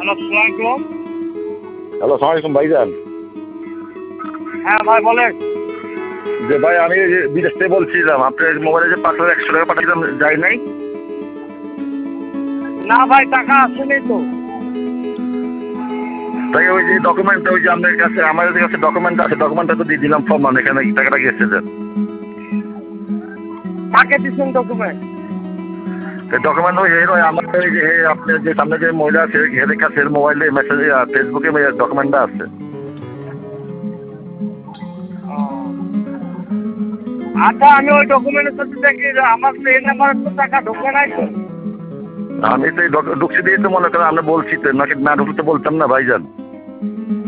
আসসালামাইকুম। হ্যালো, সালাম আলাইকুম ভাইজান। হ্যাঁ ভাই বলেন। যে ভাই আমি বিদেশ থেকে বলছিলাম, আপনার মোবাইলে যে 5,100 টাকা পাঠিয়েছিলাম যায় নাই? না ভাই টাকা আসেনি তো। তাই ওই যে ডকুমেন্ট, ওই যে আপনার কাছে আমাদের কাছে ডকুমেন্ট আছে, ডকুমেন্টটা তো দিয়ে দিলাম ফর্ম, এখানে টাকাটা গেছে যে কাকে দিচ্ছেন ডকুমেন্ট? ডকুমেন্ট ওই আমার ওই যে আপনার যে সামনে যে মহিলা আছে হেদের কাছে মোবাইলে মেসেজ ফেসবুকে ডকুমেন্টটা আছে। আচ্ছা আমি ওই ডকুমেন্টের সাথে দেখি যে আমার তো এই নাম্বারে তো টাকা ঢোকে নাই তো। আমি তো এই ঢুকছি দিয়ে তো মনে করেন আমরা বলছি তো, নাকি না ঢুকতে বলতাম না ভাইজান।